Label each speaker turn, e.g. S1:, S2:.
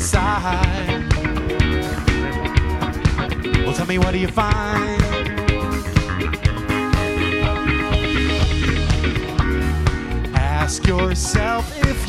S1: inside. Well, tell me, what do you find? Ask yourself if